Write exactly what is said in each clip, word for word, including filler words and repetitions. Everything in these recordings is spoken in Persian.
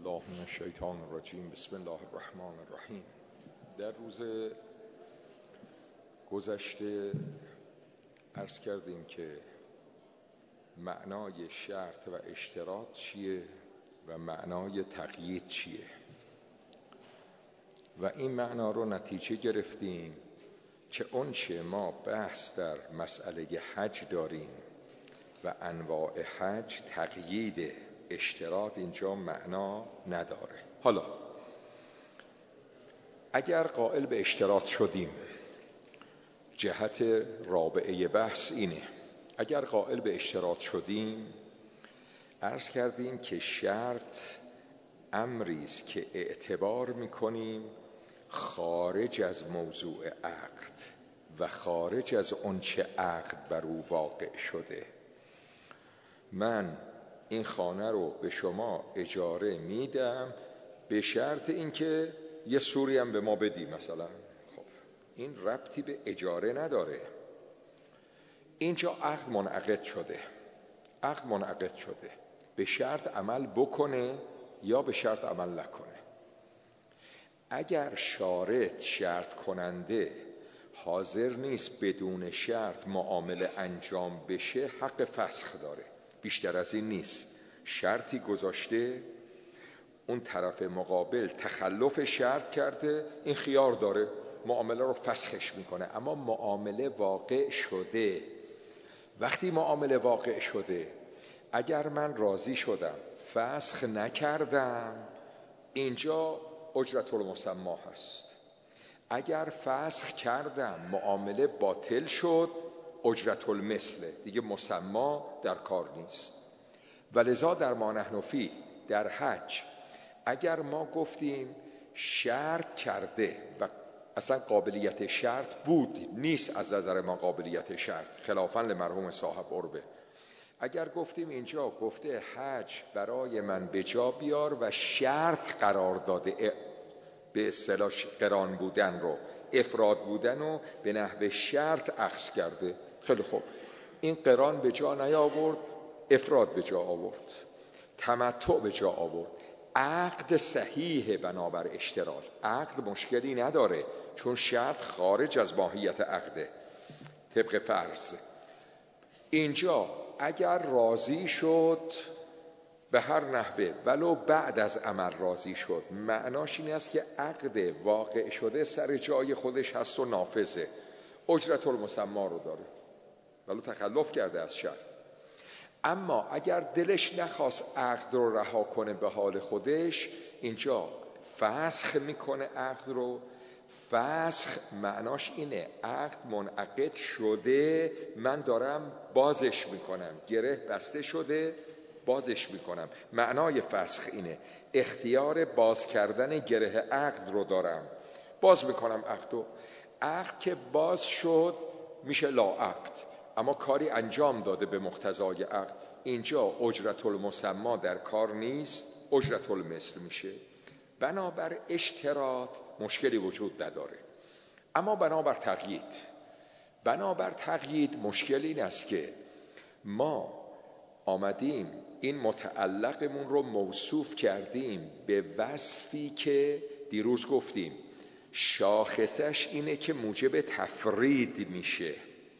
بالله من الشیطان الرجیم. بسم الله الرحمن الرحیم. در روز گذشته عرض کردیم که معنای شرط و اشتراط چیه و معنای تقیید چیه و این معنا رو نتیجه گرفتیم که اون چه ما بحث در مسئله حج داریم و انواع حج تقیید اشتراط اینجا معنا نداره. حالا اگر قائل به اشتراط شدیم، جهت رابعه بحث اینه، اگر قائل به اشتراط شدیم عرض کردیم که شرط امری است که اعتبار میکنیم خارج از موضوع عقد و خارج از اون چه عقد بر او واقع شده. من این خانه رو به شما اجاره میدم به شرط اینکه یه سوری هم به ما بدی مثلا. خب این ربطی به اجاره نداره. اینجا عقد منعقد شده، عقد منعقد شده، به شرط عمل بکنه یا به شرط عمل نکنه. اگر شارط شرط کننده حاضر نیست بدون شرط معامله انجام بشه، حق فسخ داره، بیشتر از این نیست. شرطی گذاشته، اون طرف مقابل تخلف شرط کرده، این خیار داره معامله رو فسخش میکنه. اما معامله واقع شده. وقتی معامله واقع شده، اگر من راضی شدم فسخ نکردم، اینجا اجرت المسمی هست. اگر فسخ کردم معامله باطل شد، اجرت المثل، دیگه مسمی در کار نیست. ولذا در ما نحن فیه در حج اگر ما گفتیم شرط کرده و اصلا قابلیت شرط بود، نیست از نظر ما قابلیت شرط، خلافاً لمرحوم صاحب عربه، اگر گفتیم اینجا گفته حج برای من به جا بیار و شرط قرار داده به اصطلاح قران بودن رو، افراد بودن رو به نحو شرط اخذ کرده، خیلی خوب، این قران به جا نیاورد، افراد به جا آورد، تمتع به جا آورد، عقد صحیح بنابر اشتراط، عقد مشکلی نداره چون شرط خارج از ماهیت عقده طبق فرض. اینجا اگر راضی شد به هر نحوه ولو بعد از عمل راضی شد، معناش این است که عقد واقع شده سر جای خودش هست و نافذه، اجرت المسمی رو داره ولو تخلف کرده از شرط. اما اگر دلش نخواست عقد رو رها کنه به حال خودش، اینجا فسخ میکنه عقد رو. فسخ معناش اینه عقد منعقد شده، من دارم بازش میکنم، گره بسته شده بازش میکنم. معنای فسخ اینه، اختیار باز کردن گره عقد رو دارم، باز میکنم عقدو. عقد که باز شد میشه لا عقد، اما کاری انجام داده به مقتضای عقد. اینجا اجرت المسمی در کار نیست، اجرت المثل میشه. بنابر اشتراط مشکلی وجود نداره. اما بنابر تقیید، بنابر تقیید مشکل این است که ما آمدیم این متعلقمون رو موصوف کردیم به وصفی که دیروز گفتیم شاخصش اینه که موجب تفرید میشه.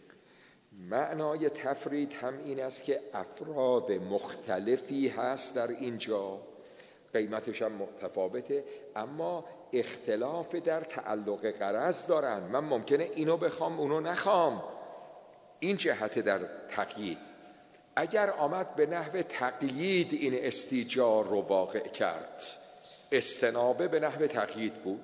معنای تفرید هم این است که افراد مختلفی هست در اینجا، قیمتش هم متفاوته، اما اختلاف در تعلق غرض دارن. من ممکنه اینو بخوام اونو نخوام. این جهت در تقیید. اگر آمد به نحو تقیید این استیجار رو واقع کرد، استنابه به نحو تقیید بود،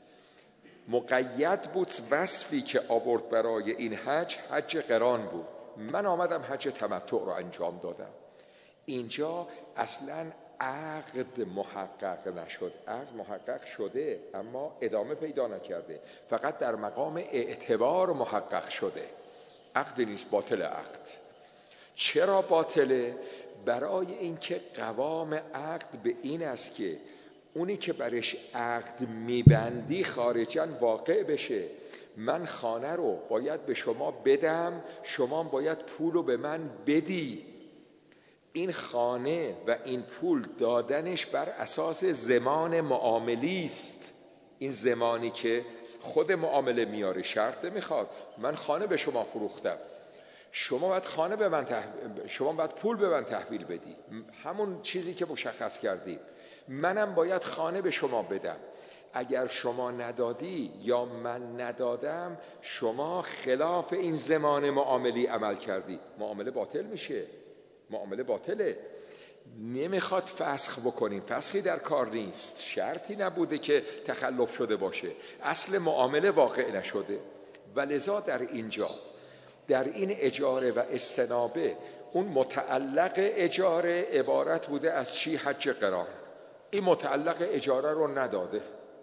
مقید بود، وصفی که آورد برای این حج حج قران بود، من آمدم حج تمتع رو انجام دادم. اینجا اصلا عقد محقق نشد. عقد محقق شده اما ادامه پیدا نکرده، فقط در مقام اعتبار محقق شده. عقد نیست، باطل عقد. چرا باطله؟ برای اینکه قوام عقد به این است که اونی که برش عقد میبندی خارجاً واقع بشه. من خانه رو باید به شما بدم، شما باید پول رو به من بدی. این خانه و این پول دادنش بر اساس زمان معاملی است. این زمانی که خود معامله میاره، شرط نمیخواد. من خانه به شما فروختم، شما باید خانه به من تح... شما باید پول به من تحویل بدی، همون چیزی که مشخص کردیم. منم باید خانه به شما بدم. اگر شما ندادی یا من ندادم، شما خلاف این زمان معاملی عمل کردی، معامله باطل میشه. معامله باطله. نمیخواد فسخ بکنیم، فسخی در کار نیست، شرطی نبوده که تخلف شده باشه، اصل معامله واقع نشده. ولذا در اینجا در این اجاره و استنابه، اون متعلق اجاره عبارت بوده از چی؟ حج قران. این متعلق اجاره رو نداده،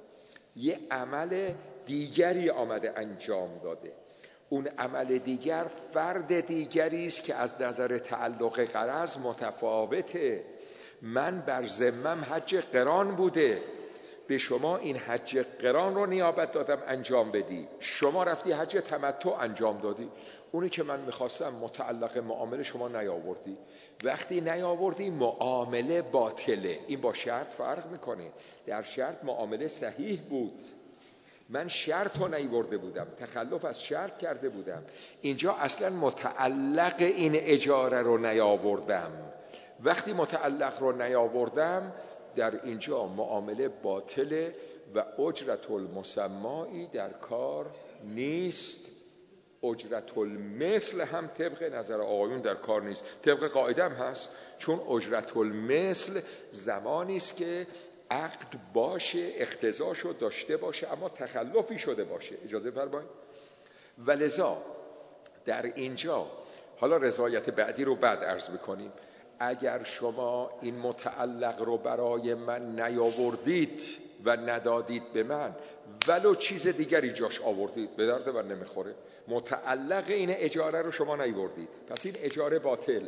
یه عمل دیگری آمده انجام داده. اون عمل دیگر فرد دیگری است که از نظر تعلق غرض متفاوته. من بر ذمم حج قران بوده، به شما این حج قران رو نیابت دادم انجام بدی، شما رفتی حج تمتع انجام دادی. اونی که من میخواستم متعلق معامله شما نیاوردی. وقتی نیاوردی معامله باطله. این با شرط فرق میکنه. در شرط معامله صحیح بود، من شرط رو نیورده بودم، تخلف از شرط کرده بودم. اینجا اصلا متعلق این اجاره رو نیاوردم. وقتی متعلق رو نیاوردم، در اینجا معامله باطله و اجرت المسمایی در کار نیست. اجرت المثل هم طبق نظر آقایون در کار نیست، طبق قاعده هم هست. چون اجرت المثل زمانی است که عقد باشه، اقتضاشو داشته باشه، اما تخلفی شده باشه. اجازه فرمایید. ولذا در اینجا، حالا رضایت بعدی رو بعد عرض میکنیم، اگر شما این متعلق رو برای من نیاوردید و ندادید به من، ولو چیز دیگری جاش آوردید، به درد من نمیخوره. متعلق این اجاره رو شما نیاوردید، پس این اجاره باطل.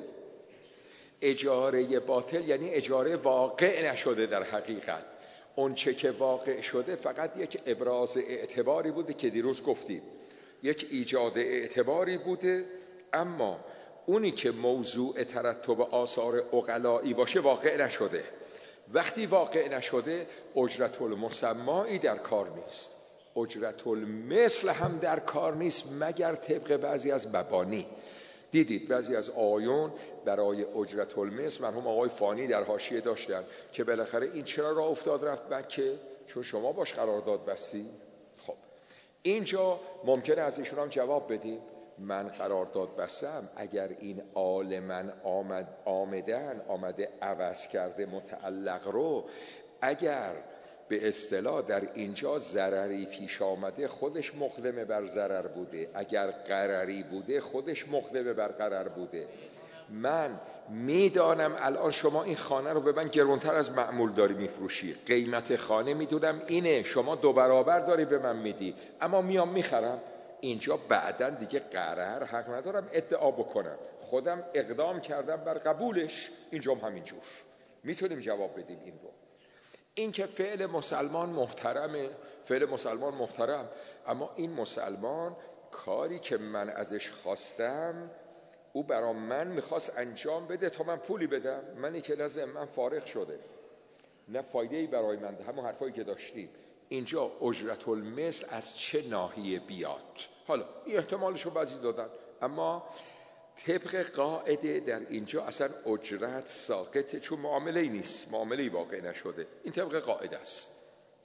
اجاره باطل یعنی اجاره واقع نشده. در حقیقت اون چه که واقع شده فقط یک ابراز اعتباری بوده که دیروز گفتیم، یک ایجاد اعتباری بوده، اما اونی که موضوع ترتب آثار عقلایی باشه واقع نشده. وقتی واقع نشده، اجرت المسمایی در کار نیست، اجرت المثل هم در کار نیست، مگر طبق بعضی از مبانی. دیدید بعضی از آیون برای اجرت المثل، مرحوم آقای فانی در حاشیه داشتن که بالاخره این چرا راه افتاد رفت مکه؟ چون شما باش قرارداد بستی. خب اینجا ممکنه از ایشون هم جواب بدیم، من قرارداد بستم، اگر این آل من آمد آمدن آمده عوض کرده متعلق رو، اگر به اصطلاح در اینجا ضرری پیش آمده خودش مقدم بر ضرر بوده، اگر قرری بوده خودش مقدم بر قرر بوده. من میدانم الان شما این خانه رو به من گرونتر از معمول داری میفروشی، قیمت خانه میدونم اینه، شما دو برابر داری به من میدی، اما میام میخرم. اینجا بعداً دیگه قرر حق ندارم ادعا بکنم، خودم اقدام کردم بر قبولش. اینجا هم همینجور میتونیم جواب بدیم این رو. این که فعل مسلمان محترمه، فعل مسلمان محترم، اما این مسلمان کاری که من ازش خواستم او برا من میخواست انجام بده تا من پولی بدم، منی که لازم من فارغ شده، نه فایده‌ای برای من. همون حرفایی که داشتیم اینجا اجرت المثل از چه ناحیه بیاد؟ حالا این احتمالشو بعضی دادن، اما طبق قاعده در اینجا اصلا اجرت ساقطه، چون معامله نیست، معامله واقع نشده. این طبق قاعده است.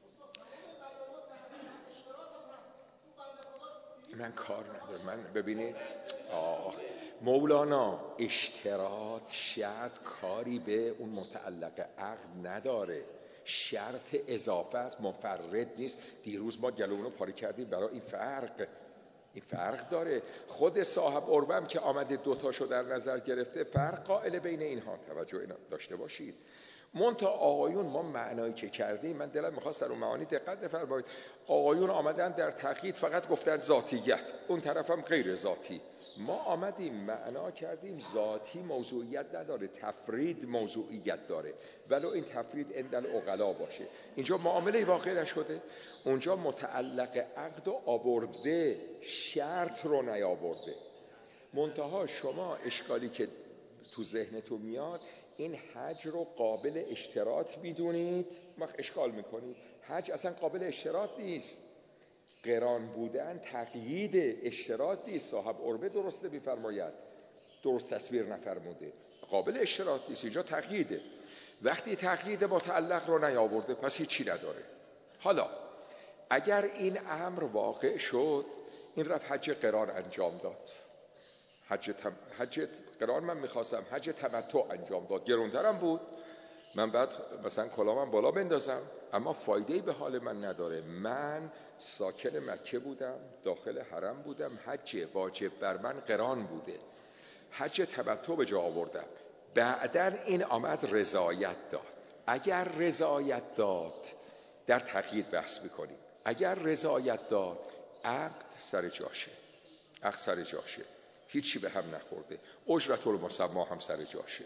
من کار ندارم. من ببینید آه مولانا اشتراط شرط کاری به اون متعلق عقد نداره، شرط اضافه است، منفرد نیست. دیروز ما گلومونو پاره کردیم برای این فرق. این فرق داره. خود صاحب عربم که آمده دوتاشو در نظر گرفته، فرق قائل بین اینها. توجه اینا داشته باشید. منتها آقایون ما معنایی که کردیم، من دلم میخواست در اون معانی دقت بفرمایید. آقایون آمدن در تقیید فقط گفتن ذاتیت، اون طرفم غیر ذاتی. ما آمدیم معنا کردیم ذاتی موضوعیت نداره، تفرید موضوعیت داره، ولو این تفرید عند العقلا باشه. اینجا معامله واقع نشده، اونجا متعلق عقد و آورده، شرط رو نیاورده. منتها شما اشکالی که تو ذهنتون میاد این حج رو قابل اشتراط میدونید، وقت اشکال میکنید. حج اصلا قابل اشتراط نیست. قران بودن تقیید، اشتراط نیست. صاحب عربه درسته میفرماید، درست تصویر نفرموده، قابل اشتراط نیست، اینجا تقییده. وقتی تقیید متعلق رو نیاورده پس هیچی نداره. حالا اگر این امر واقع شد، این رفت حج قران انجام داد. حج, تم... حج قران من میخواستم، حج تمتع انجام داد، گرونترم بود. من بعد مثلا کلامم بالا بندازم، اما فایده‌ای به حال من نداره. من ساکن مکه بودم، داخل حرم بودم، حج واجب بر من قران بوده، حج تمتع به جا آوردم. بعدن این آمد رضایت داد. اگر رضایت داد در تقیید بحث میکنیم، اگر رضایت داد عقد سر جاشه، عقد سر جاشه، هیچی به هم نخورده، اجرت المسمی هم سر جاشه.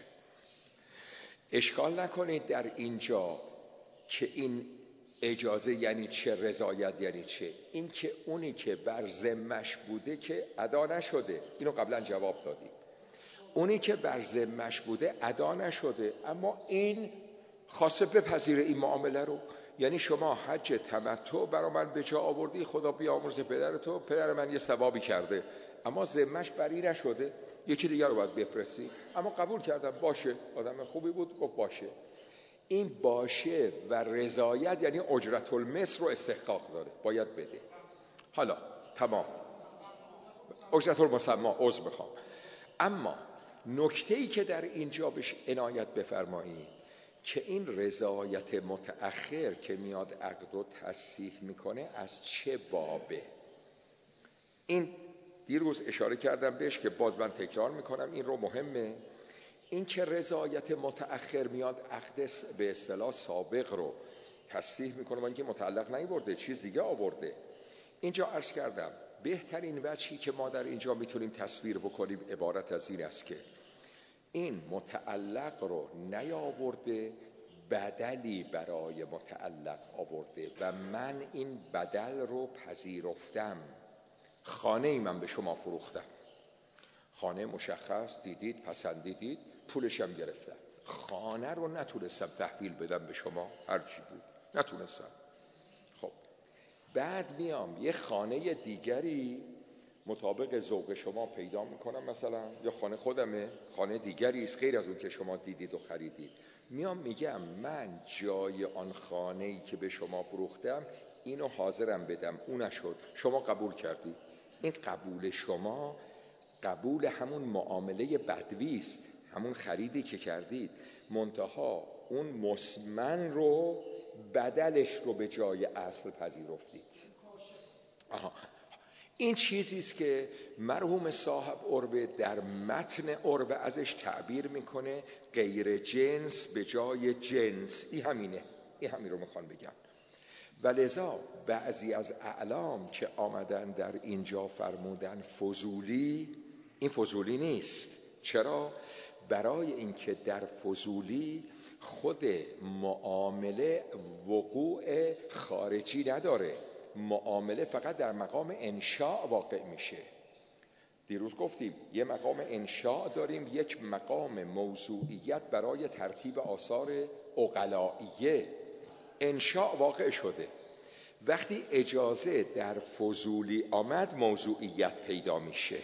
اشکال نکنید در اینجا که این اجازه یعنی چه، رضایت یعنی چه. این که اونی که بر ذمش بوده که ادا نشده، اینو قبلا جواب دادیم. اونی که بر ذمش بوده ادا نشده، اما این خواسته بپذیره این معامله رو. یعنی شما حج تمتع برای من به جا آوردی، خدا بیامرزه پدرتو، پدر من یه ثوابی کرده، اما ذمش بری نشده، یکی دیگر رو باید بفرستی. اما قبول کردم، باشه، آدم خوبی بود، گفت باشه. این باشه و رضایت یعنی اجرت المثل رو استحقاق داره، باید بده. حالا تمام، اجرت المسمی، عذر میخوام. اما نکته‌ای که در اینجا بهش عنایت بفرمایید که این رضایت متأخر که میاد عقد رو تصحیح میکنه از چه بابه. این دیروز اشاره کردم بهش که باز من تکرار میکنم، این رو مهمه. این که رضایت متأخر میاد عقد به اصطلاح سابق رو تصحیح میکنه و اینکه متعلق نیورده، چیز دیگه آورده. اینجا عرض کردم بهترین وجهی که ما در اینجا میتونیم تصویر بکنیم عبارت از این است که این متعلق رو نیاورده، بدلی برای متعلق آورده و من این بدل رو پذیرفتم. خانه ای من به شما فروختم، خانه مشخص دیدید، پسندیدید، پولشم گرفتم. خانه رو نتونستم تحویل بدم به شما، هرچی بود نتونستم. خب بعد میام یه خانه دیگری مطابق ذوق شما پیدا میکنم، مثلا یا خانه خودمه، خانه دیگری است غیر از اون که شما دیدید و خریدید. میام میگم من جای آن خانه‌ای که به شما فروختم اینو حاضرم بدم، اون نشد، شما قبول کردید. این قبول شما قبول همون معامله بدوی است، همون خریدی که کردید، منتها اون مسمن رو بدلش رو به جای اصل پذیرفتید. آها، این چیزی است که مرحوم صاحب عربه در متن عربه ازش تعبیر میکنه غیر جنس به جای جنس. این همینه، این همین رو میخوان بگم. ولذا بعضی از اعلام که آمدن در اینجا فرمودن فضولی، این فضولی نیست. چرا؟ برای اینکه در فضولی خود معامله وقوع خارجی نداره، معامله فقط در مقام انشاء واقع میشه. دیروز گفتیم یه مقام انشاء داریم، یک مقام موضوعیت برای ترتیب آثار عقلائیه. انشاء واقع شده، وقتی اجازه در فضولی آمد موضوعیت پیدا میشه.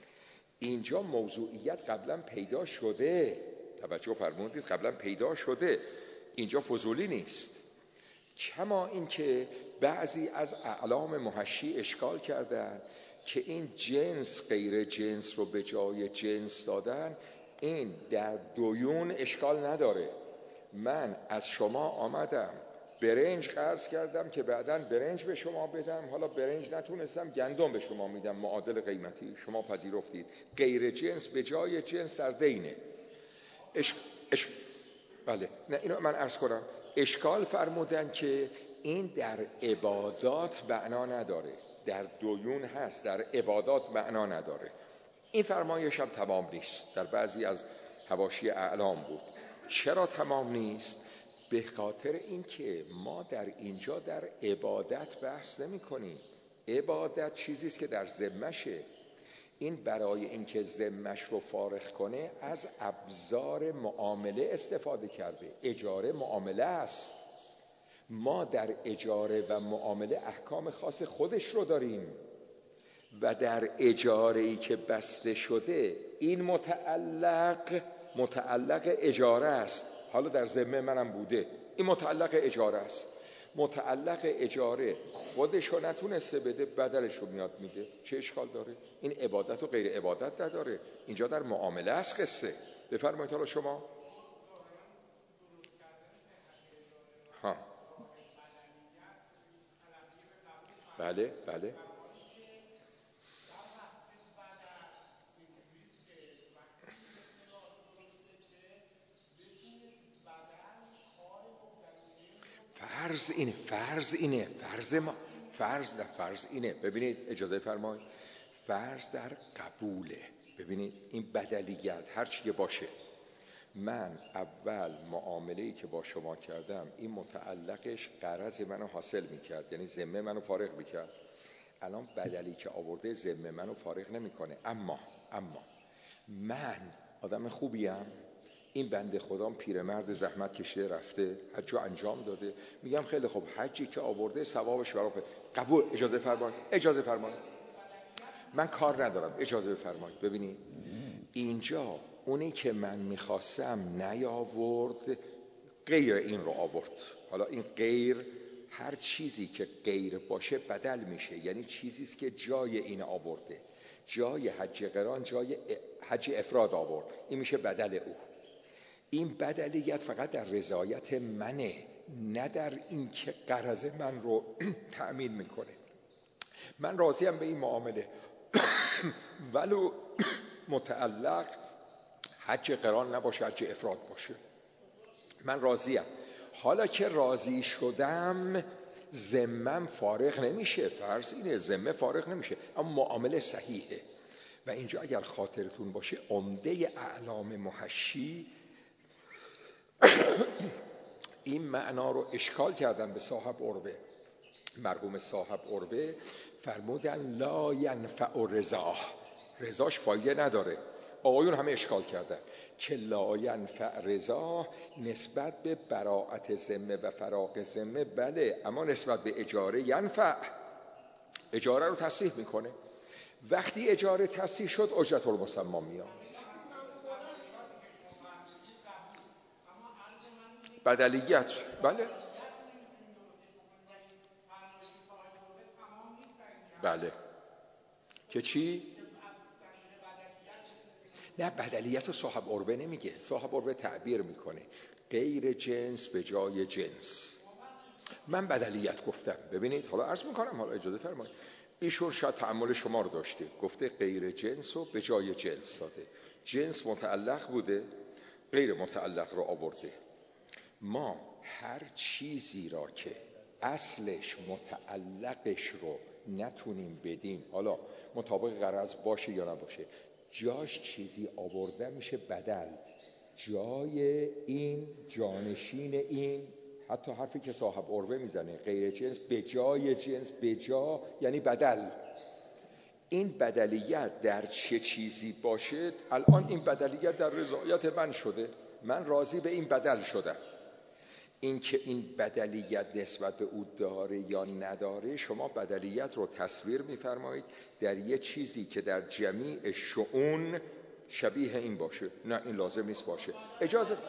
اینجا موضوعیت قبلا پیدا شده، توجه فرمودید، قبلا پیدا شده، اینجا فضولی نیست. کما این که بعضی از اعلام محشی اشکال کردن که این جنس غیر جنس رو به جای جنس دادن، این در دویون اشکال نداره. من از شما آمدم برنج قرض کردم که بعداً برنج به شما بدم، حالا برنج نتونستم گندم به شما میدم معادل قیمتی، شما پذیرفتید. غیر جنس به جای جنس در دینه. اش... اش... بله، نه اینو من عرض کنم. اشکال فرمودن که این در عبادات معنا نداره، در دویون هست، در عبادات معنا نداره. این فرمایش هم تمام نیست، در بعضی از حواشی اعلام بود. چرا تمام نیست؟ به خاطر این که ما در اینجا در عبادت بحث نمی کنیم. عبادت چیزیست که در ذمشه. این برای اینکه ذمش رو فارغ کنه از ابزار معامله استفاده کرده. اجاره معامله است. ما در اجاره و معامله احکام خاص خودش رو داریم و در اجاره‌ای که بسته شده این متعلق متعلق اجاره است. حالا در ذمه منم بوده، این متعلق اجاره است. متعلق اجاره خودشو نتونسته بده، بدلشو میاد میده، چه اشکال داره؟ این عبادت و غیر عبادت نداره. اینجا در معامله است قصه. بفرمایید حالا شما. ها بله بله فرض اینه فرض اینه فرض ما فرض در فرض اینه. ببینید اجازه فرمایید، فرض در قبوله. ببینید این بدلیت هر چی که باشه، من اول معامله‌ای که با شما کردم این متعلقش غرض منو حاصل میکرد، یعنی ذمه منو فارغ میکرد. الان بدلی که آورده ذمه منو فارغ نمیکنه. اما اما من آدم خوبیم، این بنده خدام پیرمرد زحمت کشیده رفته حج رو انجام داده، میگم خیلی خوب، حجی که آورده ثوابش برام قبول. اجازه فرمایید اجازه فرمایید من کار ندارم، اجازه بفرمایید. ببینید اینجا اونی که من میخواستم نیاورد، غیر این رو آورد. حالا این غیر، هر چیزی که غیر باشه بدل میشه، یعنی چیزیست که جای این آورده، جای حج قران جای حج افراد آورد، این میشه بدل او. این بدلیت فقط در رضایت منه، نه در این که غرض من رو تأمین میکنه. من راضیم به این معامله ولو متعلق حج قران نباشه، حج افراد باشه، من راضیم. حالا که راضی شدم ذمم فارغ نمیشه. فرض اینه ذمه فارغ نمیشه، اما معامله صحیحه. و اینجا اگر خاطرتون باشه عمده اعلام محشی این معنا رو اشکال کردن به صاحب عربه. مرحوم صاحب عربه فرمودن لا ینفع رضا، رضاش فایده نداره. آقایون همه اشکال کردن که لا ینفع رضا نسبت به براءت ذمه و فراغ ذمه بله، اما نسبت به اجاره ینفع، اجاره رو تصحیح میکنه. وقتی اجاره تصحیح شد اجرت المسمی میاد. بدلیت بله بله که چی؟ نه بدلیت رو صاحب عربه نمیگه، صاحب عربه تعبیر میکنه غیر جنس به جای جنس. من بدلیت گفتم. ببینید حالا عرض میکنم، حالا اجازه فرمایید، ایشون شاید تأمل شما رو داشته، گفته غیر جنس رو به جای جنس داده، جنس متعلق بوده غیر متعلق رو آورده. ما هر چیزی را که اصلش متعلقش رو نتونیم بدیم، حالا مطابق غرض باشه یا نباشه، جاش چیزی آورده میشه بدل. جای این جانشین این، حتی حرفی که صاحب عربه میزنه غیر جنس به جای جنس، به جا یعنی بدل. این بدلیت در چه چیزی باشه، الان این بدلیت در رضایت من شده، من راضی به این بدل شدم. این که این بدلیت نسبت به او داره یا نداره، شما بدلیت رو تصویر میفرمایید در یه چیزی که در جمیع شؤون شبیه این باشه. نه این لازم نیست باشه. اجازه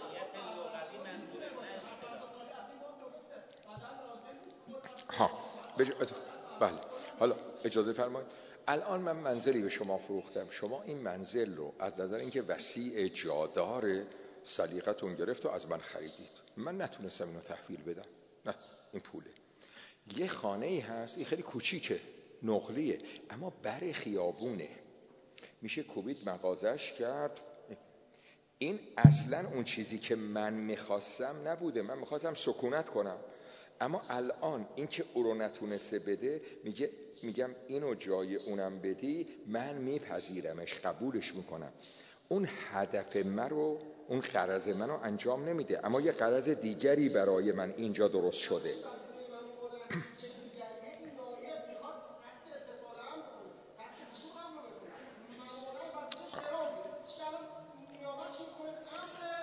ها بج... بله حالا اجازه فرمایید، الان من منزلی به شما فروختم، شما این منزل رو از نظر اینکه وسیع جادار سلیقتون گرفت و از من خریدید. من نتونستم اینو تحویل بدم، نه این پوله. یه خانه ای هست، این خیلی کوچیکه، نقلیه، اما بر خیابونه، میشه کوبید مغازش کرد. این اصلا اون چیزی که من میخواستم نبوده، من میخواستم سکونت کنم، اما الان این که او رو نتونسته بده، میگه میگم اینو جای اونم بدی من میپذیرمش، قبولش میکنم. اون هدف من رو، اون غرض من رو انجام نمیده، اما یه غرض دیگری برای من اینجا درست شده.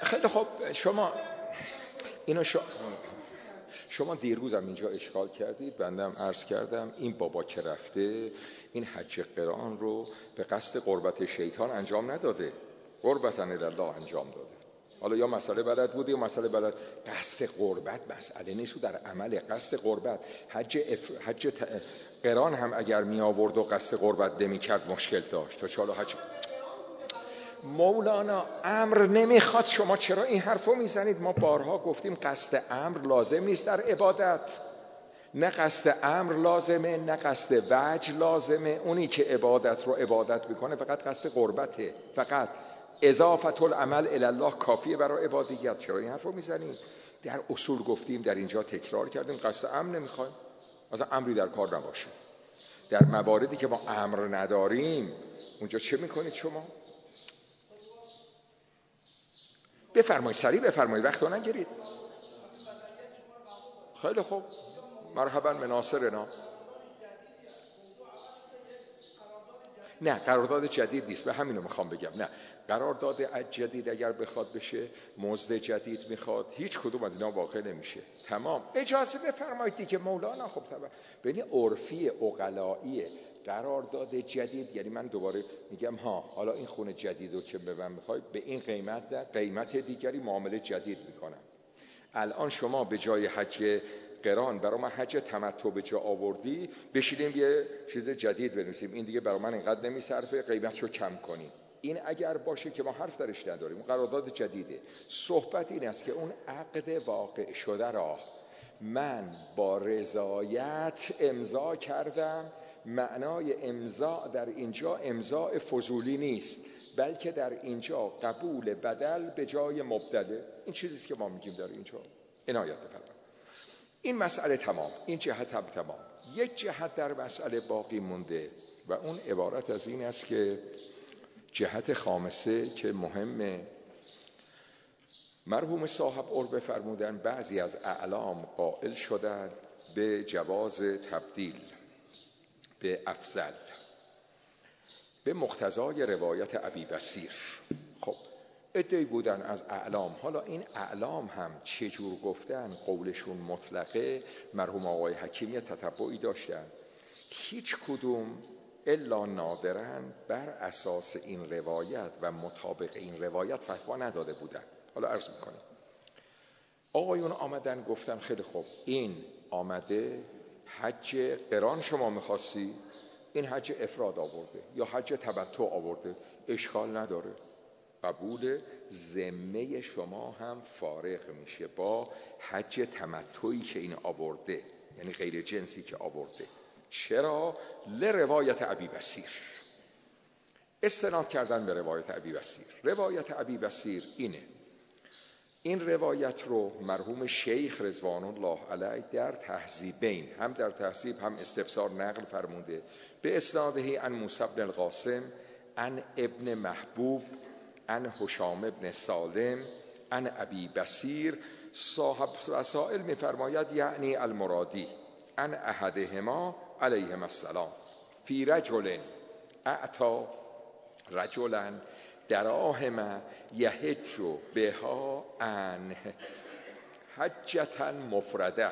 خیلی خب شما اینو شما شما دیروز هم اینجا اشکال کردید، بندم عرض کردم این بابا که رفته این حج قران رو به قصد قربت شیطان انجام نداده، قربتاً الله انجام داده. حالا یا مسئله بلد بوده یا مسئله بلد، قصد قربت مسئله نیست، در عمل قصد قربت. حج اف... حج ت... قران هم اگر می آورد و قصد قربت نمی کرد مشکل داشت. تا چالا حج مولانا امر نمیخواد. شما چرا این حرفو میزنید؟ ما بارها گفتیم قصد امر لازم نیست در عبادت، نه قصد امر لازمه نه قصد وجه لازمه. اونی که عبادت رو عبادت میکنه فقط قصد قربته، فقط اضافت العمل الی الله کافیه برای عبادیت. چرا این حرفو میزنید؟ در اصول گفتیم، در اینجا تکرار کردیم قصد امر نمیخوایم، اصلا امری در کار نباشه. در مواردی که ما امر نداریم اونجا چه میکنید شما؟ بفرمایید، سریع بفرمایید، وقت رو نگیرید. خیلی خوب، مرحبا به ناصرنا. نه قرارداد جدید نیست، به همینو میخوام بگم. نه قرارداد جدید اگر بخواد بشه مزد جدید میخواد، هیچ کدوم از اینا واقع نمیشه. تمام. اجازه بفرمایید دیگه مولانا. خب طبعا ببین عرفی عقلایی قرارداد جدید یعنی من دوباره میگم ها حالا این خونه جدیدو که به من میخوای به این قیمت ده قیمت دیگری معامله جدید میکنم. الان شما به جای حج قران برای من حج تمتع به جا آوردی، بشینیم یه چیز جدید بنویسیم این دیگه برای من اینقدر نمیصرفه قیمتشو کم کنیم. این اگر باشه که ما حرف درش نداریم، اون قرارداد جدیده. صحبت این است که اون عقد واقع شده را من با رضایت امضا کردم. معنای امضا در اینجا امضاء فضولی نیست، بلکه در اینجا قبول بدل به جای مبدله. این چیزی است که ما میگیم در اینجا. عنایت بفرمایید. این مسئله تمام، این جهت هم تمام. یک جهت در مسئله باقی مونده و اون عبارت از این است که جهت خامسه که مهمه، مرحوم صاحب عربه فرمودن بعضی از اعلام قائل شدند به جواز تبدیل به افضل به مقتضای روایت ابی بصیر. خب عده‌ای بودن از اعلام. حالا این اعلام هم چجور گفتن، قولشون مطلقه. مرحوم آقای حکیمی تتبعی داشتن، هیچ کدوم الا نادراً بر اساس این روایت و مطابق این روایت فتوا نداده بودن. حالا عرض میکنیم آقایون آمدن گفتن خیلی خوب این آمده حج قران شما میخواستی، این حج افراد آورده یا حج تمتع آورده، اشکال نداره، قبول. ذمه شما هم فارغ میشه با حج تمتعی که این آورده، یعنی غیر جنسی که آورده. چرا؟ لروایت ابی بصیر. استناد کردن به روایت ابی بصیر. روایت ابی بصیر اینه، این روایت رو مرحوم شیخ رضوان الله علیه در تهذیبین، هم در تهذیب هم استبصار نقل فرموده به اسناده عن موسی بن القاسم عن ابن محبوب عن هشام بن سالم عن ابی بصیر. صاحب وسائل میفرماید یعنی المرادی عن احدهما علیهم السلام فی رجل اعطا رجلا دراهم یحج بها عن حجة مفرده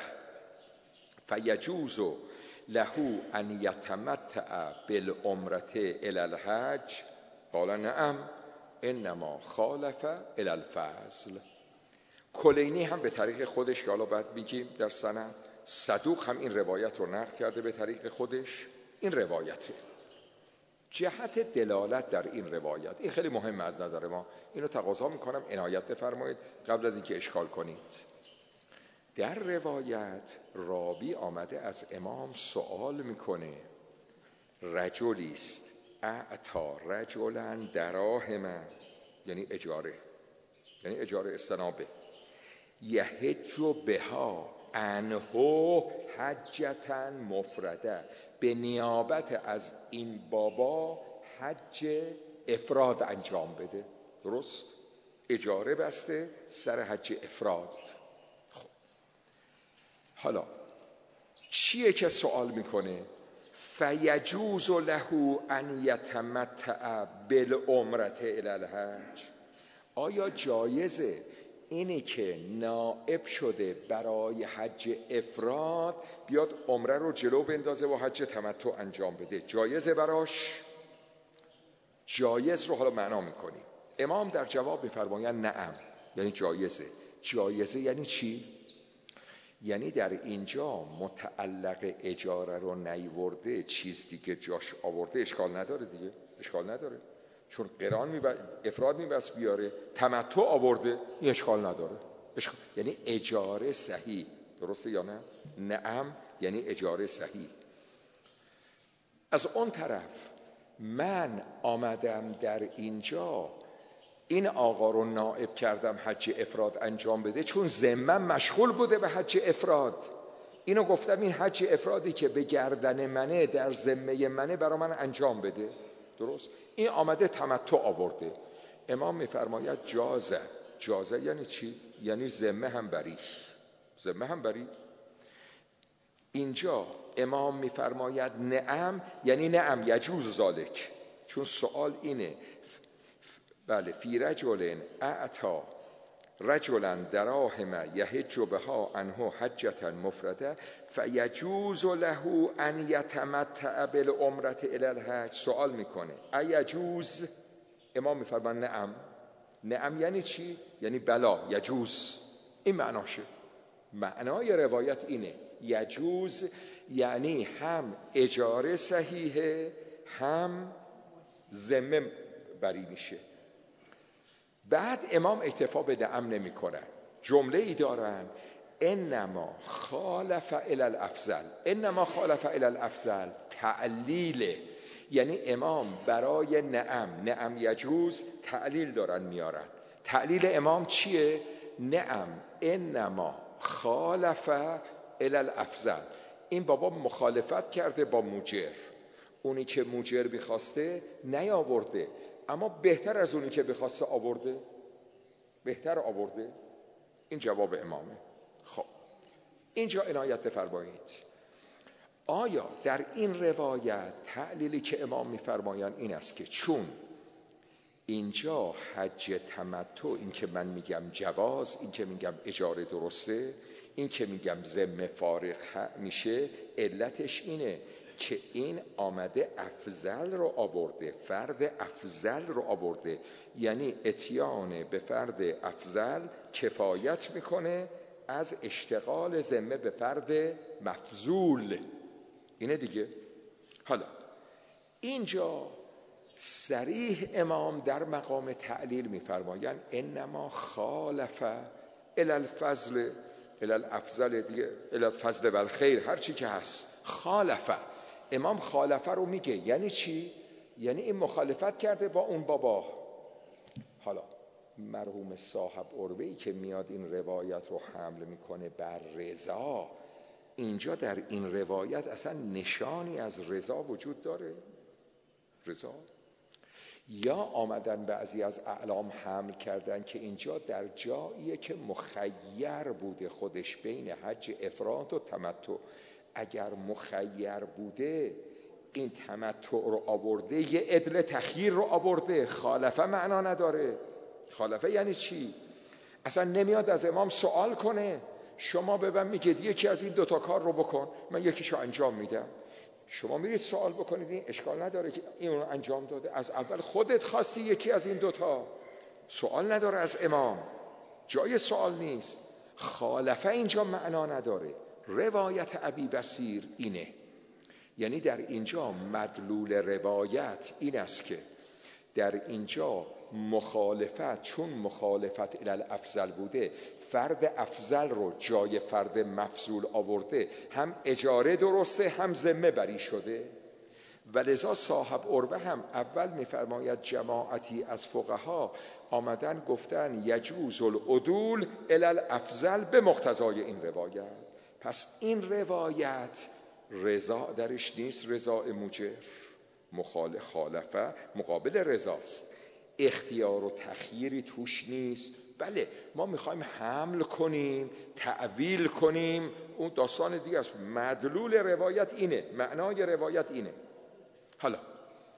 فیجوز له ان یتمتع بالعمرة الی الحج. قال نعم انما خالف الی الفضل. کلینی هم به طریق خودش که حالا بعد میگیم در سند، صدوق هم این روایت رو نقل کرده به طریق خودش. این روایته. جهت دلالت در این روایت این خیلی مهمه از نظر ما، اینو تقاضا میکنم عنایت بفرمایید قبل از اینکه اشکال کنید. در روایت راوی آمده از امام سوال میکنه، رجلی است اعطا رجلا دراهم، یعنی اجاره، یعنی اجاره استنابه، یحج بها عنه حجة مفرده، به نیابت از این بابا حج افراد انجام بده. درست؟ اجاره بسته سر حج افراد. خب حالا چیه که سوال میکنه؟ فیجوز له ان یتمتع بالعمرة الی الحج. آیا جایزه اینی که نائب شده برای حج افراد بیاد عمره رو جلو بندازه و حج تمتع انجام بده؟ جایزه براش؟ جایز رو حالا معنا میکنیم. امام در جواب میفرمایند نعم، یعنی جایزه. جایزه یعنی چی؟ یعنی در اینجا متعلق اجاره رو نیورده، چیزی که جاش آورده اشکال نداره دیگه، اشکال نداره، چون قران می افراد میبس بیاره، تمتع آورده، این اشکال نداره. اشکال... یعنی اجاره صحیح، درسته یا نه؟ نعم یعنی اجاره صحیح. از اون طرف من آمدم در اینجا این آقا رو نائب کردم حج افراد انجام بده، چون ذمم مشغول بوده به حج افراد. اینو گفتم این حج افرادی که به گردن منه، در ذمه منه، برا من انجام بده. درست؟ این آمده تمتع آورده. امام میفرماید جازه. جازه یعنی چی؟ یعنی ذمه هم بری، ذمه هم بری. اینجا امام میفرماید نعم، یعنی نعم یجوز ذالک. چون سوال اینه، بله، فی رجل اعطا رجلا دراهم یحج بها عنه حجة مفرده فیجوز له ان یتمتع بالعمرة الی الحج. سوال میکنه ایجوز؟ امام میفرماید نعم. نعم یعنی چی؟ یعنی بلا، یجوز. این معناشه. معنای روایت اینه، یجوز یعنی هم اجاره صحیحه، هم ذمه بری میشه. بعد امام اکتفا به نعم نمی کنن، جمله ای دارن، انما خالف الی الافضل. انما خالف الی الافضل تعلیله، یعنی امام برای نعم، نعم یجوز، تعلیل دارن میارن. تعلیل امام چیه؟ نعم انما خالف الی الافضل. این بابا مخالفت کرده با موجر، اونی که موجر میخواسته نیاورده، اما بهتر از اونی که بخواسته آورده، بهتر آورده. این جواب امامه. خب اینجا عنایت بفرمایید، آیا در این روایت تعلیلی که امام میفرمایند این است که چون اینجا حج تمتع، این که من میگم جواز، این که میگم اجاره درسته، این که میگم ذمه فارغ میشه، علتش اینه که این آمده افضل رو آورده، فرد افضل رو آورده، یعنی اتیان به فرد افضل کفایت میکنه از اشتغال ذمه به فرد مفضول. اینه دیگه. حالا اینجا صریح امام در مقام تعلیل میفرمایند انما خالف الی الفضل الی الافضل دیگه، الی الفضل و الخیر، هر چی که هست. خالفه، امام خالفه رو میگه، یعنی چی؟ یعنی این مخالفت کرده با اون بابا. حالا مرحوم صاحب عربه‌ای که میاد این روایت رو حمل میکنه بر رضا، اینجا در این روایت اصلا نشانی از رضا وجود داره؟ رضا؟ یا آمدن بعضی از اعلام حمل کردن که اینجا در جاییه که مخیر بوده خودش بین حج افراد و تمتع. اگر مخیر بوده این تمتع رو آورده، یه عدل تخییر رو آورده. خالفه معنا نداره. خالفه یعنی چی؟ اصلا نمیاد از امام سوال کنه شما ببن میگید یکی از این دوتا کار رو بکن، من یکیشو انجام میدم. شما میرید سوال بکنید، این اشکال نداره که این رو انجام داده، از اول خودت خواستی یکی از این دوتا، سوال نداره از امام، جای سوال نیست. خالفه اینجا معنا نداره. روایت ابی بصیر اینه، یعنی در اینجا مدلول روایت این است که در اینجا مخالفت، چون مخالفت الی الافضل بوده، فرد افضل رو جای فرد مفضول آورده، هم اجاره درسته هم ذمه بری شده. ولذا صاحب عربه هم اول میفرماید جماعتی از فقها آمدن گفتن یجوز العدول الی الافضل به مقتضای این روایت. پس این روایت رضا درش نیست، رضا موجر، مخالف خالفه مقابل رضاست، اختیار و تخییری توش نیست. بله ما میخوایم حمل کنیم، تعویل کنیم، اون داستان دیگه است. مدلول روایت اینه، معنای روایت اینه. حالا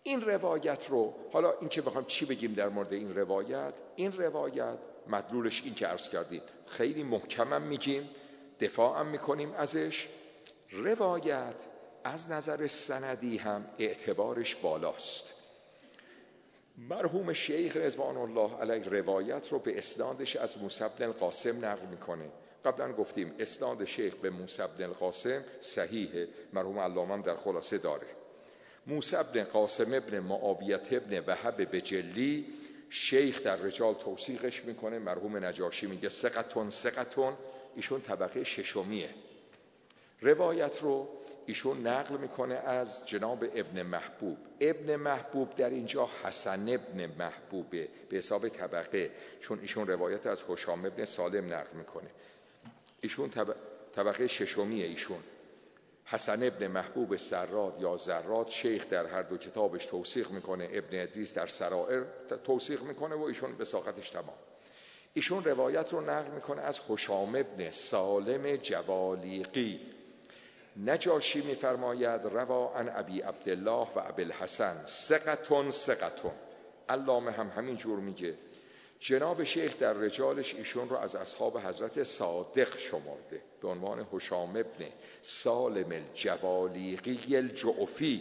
این روایت رو، حالا این که بخوام چی بگیم در مورد این روایت، این روایت مدلولش این که عرض کردیم، خیلی محکمم میگیم، دفاعم میکنیم ازش. روایت از نظر سندی هم اعتبارش بالاست. مرحوم شیخ رضوان الله علیه روایت رو به اسنادش از موسی بن القاسم نقل میکنه. قبلا گفتیم اسناد شیخ به موسی بن القاسم صحیحه، مرحوم علامه در خلاصه داره. موسی بن قاسم ابن معاویه ابن وهب بجلی، شیخ در رجال توثیقش میکنه، مرحوم نجاشی میگه ثقتون ثقتون، ایشون طبقه ششمیه. روایت رو ایشون نقل میکنه از جناب ابن محبوب. ابن محبوب در اینجا حسن ابن محبوبه به حساب طبقه، چون ایشون روایت از هشام ابن سالم نقل میکنه. ایشون طبقه ششمیه. ایشون حسن ابن محبوب سراد یا زراد، شیخ در هر دو کتابش توثیق میکنه، ابن ادریس در سرائر توثیق میکنه و ایشون وثاقتش تمام. ایشون روایت رو نقل میکنه از هشام ابن سالم جوالیقی. نجاشی میفرماید روا عن ابی عبدالله و ابی الحسن ثقتون ثقتون. علامه هم همین جور میگه. جناب شیخ در رجالش ایشون رو از اصحاب حضرت صادق شمرده به عنوان هشام ابن سالم الجوالیقی الجعفی.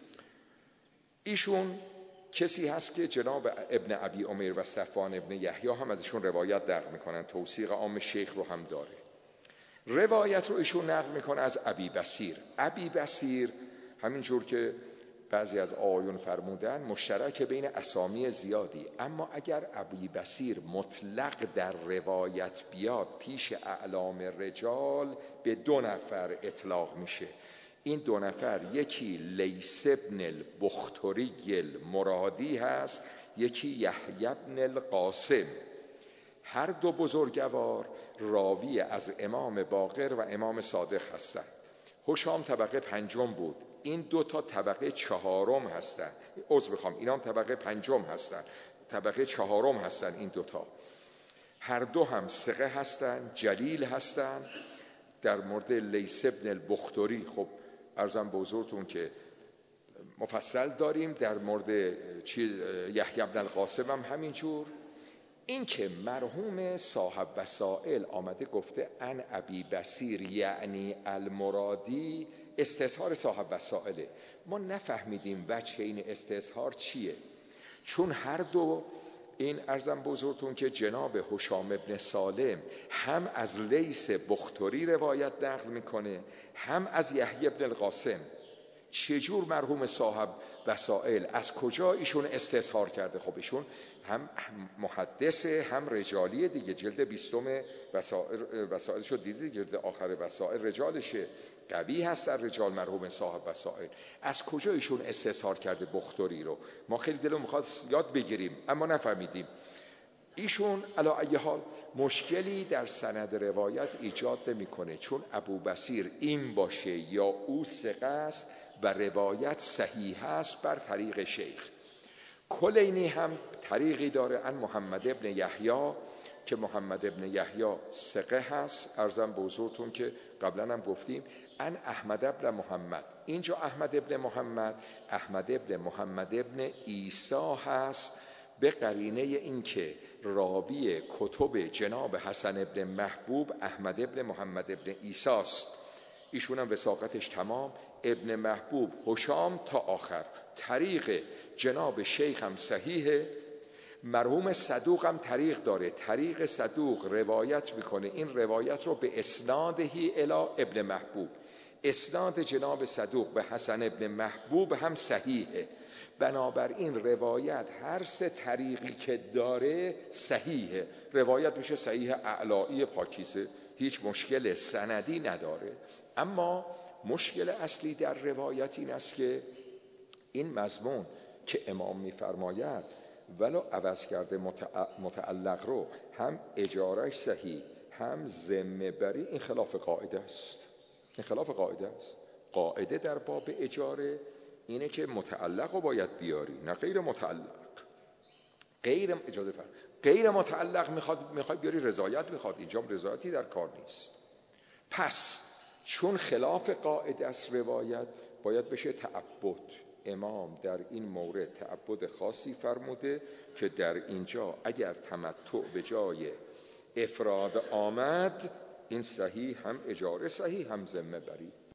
ایشون کسی هست که جناب ابن ابی عمیر و صفوان ابن یحیی هم ازشون روایت نقل میکنن، توثیق عام شیخ رو هم داره. روایت رو ایشون نقل میکنه از ابی بصیر. ابی بصیر همینجور که بعضی از آقایون فرمودن مشترک بین اسامی زیادی، اما اگر ابی بصیر مطلق در روایت بیاد پیش اعلام رجال به دو نفر اطلاق میشه. این دو نفر یکی لیث بن البختری المرادی هست، یکی یحیی بن القاسم. هر دو بزرگوار راوی از امام باقر و امام صادق هستند. هشام طبقه پنجم بود، این دو تا طبقه چهارم هستن. عذر بخوام، اینا هم طبقه پنجم هستن، طبقه چهارم هستن. این دوتا هر دو هم ثقه هستن، جلیل هستن. در مورد لیث بن البختری خب عرضم به حضورتون که مفصل داریم. در مورد یحیی بن القاسم هم همینجور. این که مرحوم صاحب وسائل آمده گفته ان ابی بصیر یعنی المرادی، استظهار صاحب وسائله. ما نفهمیدیم وجه این استظهار چیه، چون هر دو این عرضم بزرگتون که جناب هشام ابن سالم هم از لیث بختری روایت نقل میکنه، هم از یحیی بن القاسم. چجور مرحوم صاحب وسائل از کجا ایشون استظهار کرده؟ خب ایشون هم محدثه هم رجالیه دیگه، جلد بیستم وسائل وسائلشو دیدید، جلد آخر وسائل رجالشه، قوی هست در رجال مرحوم صاحب وسائل. از کجا ایشون استظهار کرده بختری رو؟ ما خیلی دلمون میخواد یاد بگیریم اما نفهمیدیم. ایشون علی ای حال مشکلی در سند روایت ایجاد نمیکنه، چون ابو بصیر این باشه یا او ثقه است و روایت صحیح است بر طریق شیخ. کلینی هم طریقی داره ان محمد ابن یحیی که محمد ابن یحیی ثقه هست. عرضم به حضورتون که قبلا هم گفتیم ان احمد ابن محمد. اینجا احمد ابن محمد احمد ابن محمد ابن عیسی هست، به قرینه این که راوی کتب جناب حسن ابن محبوب احمد ابن محمد ابن عیسی است. ایشون هم وثاقتش تمام. ابن محبوب هشام تا آخر. طریق جناب شیخ هم صحیحه. مرحوم صدوق هم طریق داره، طریق صدوق روایت میکنه، این روایت رو به اسنادهی الی ابن محبوب. اسناد جناب صدوق به حسن ابن محبوب هم صحیحه. بنابراین روایت هر سه طریقی که داره صحیحه، روایت میشه صحیح اعلائی پاکیزه، هیچ مشکل سندی نداره. اما مشکل اصلی در روایت این است که این مضمون که امام میفرماید ولو عوض کرده متعلق رو، هم اجارش صحیح هم ذمه بری، این خلاف قاعده است. این خلاف قاعده است. قاعده در باب اجاره اینه که متعلق رو باید بیاری، نه غیر متعلق. غیر اجازه فرم غیر متعلق میخواد میخواد بیاری رضایت میخواد، اینجا رضایتی در کار نیست. پس چون خلاف قاعده است روایت، باید بشه تعبد. امام در این مورد تعبد خاصی فرموده که در اینجا اگر تمتع به جای افراد آمد، این صحیح هم اجاره صحیح هم ذمه بری.